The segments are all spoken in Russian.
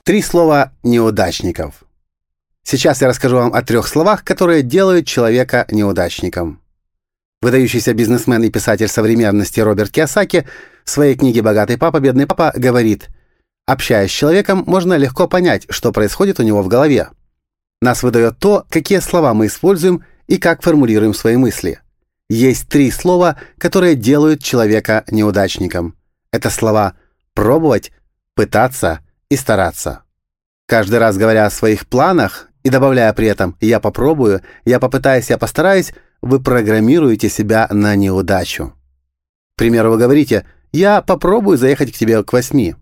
Три слова неудачников. Сейчас я расскажу вам о 3 словах, которые делают человека неудачником. Выдающийся бизнесмен и писатель современности Роберт Кийосаки в своей книге «Богатый папа, бедный папа» говорит: общаясь с человеком, можно легко понять, что происходит у него в голове. Нас выдает то, какие слова мы используем и как формулируем свои мысли. Есть 3 слова, которые делают человека неудачником. Это слова «пробовать», «пытаться» и «стараться». Каждый раз говоря о своих планах и добавляя при этом «я попробую», «я попытаюсь», «я постараюсь», вы программируете себя на неудачу. К примеру, вы говорите: «Я попробую заехать к тебе к 8».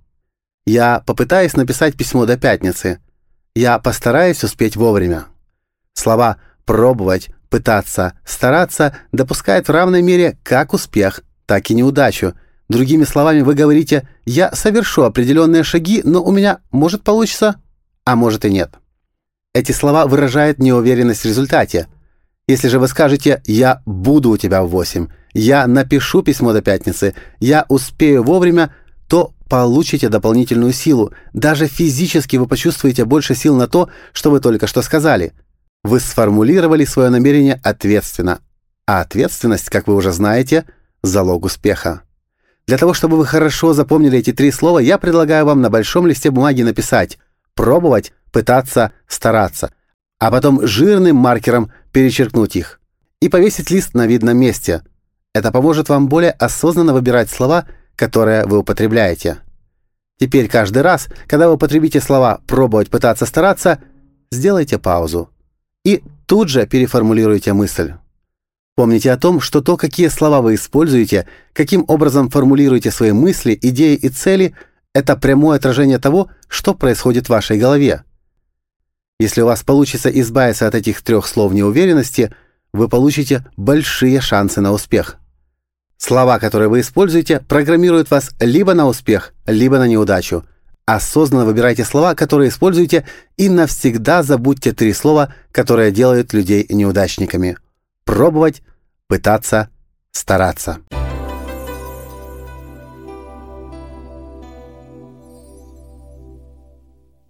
«Я попытаюсь написать письмо до пятницы». «Я постараюсь успеть вовремя». Слова «пробовать», «пытаться», «стараться» допускают в равной мере как успех, так и неудачу. Другими словами, вы говорите: «Я совершу определенные шаги, но у меня может получиться, а может и нет». Эти слова выражают неуверенность в результате. Если же вы скажете: «Я буду у тебя в 8», «Я напишу письмо до пятницы», «Я успею вовремя», то получите дополнительную силу. Даже физически вы почувствуете больше сил на то, что вы только что сказали. Вы сформулировали свое намерение ответственно. А ответственность, как вы уже знаете, залог успеха. Для того, чтобы вы хорошо запомнили эти 3 слова, я предлагаю вам на большом листе бумаги написать «пробовать», «пытаться», «стараться», а потом жирным маркером перечеркнуть их и повесить лист на видном месте. Это поможет вам более осознанно выбирать слова, которые вы употребляете. Теперь каждый раз, когда вы употребите слова «пробовать», «пытаться», «стараться», сделайте паузу и тут же переформулируйте мысль. Помните о том, что то, какие слова вы используете, каким образом формулируете свои мысли, идеи и цели, это прямое отражение того, что происходит в вашей голове. Если у вас получится избавиться от этих 3 слов неуверенности, вы получите большие шансы на успех. Слова, которые вы используете, программируют вас либо на успех, либо на неудачу. Осознанно выбирайте слова, которые используете, и навсегда забудьте 3 слова, которые делают людей неудачниками. Пробовать, пытаться, стараться.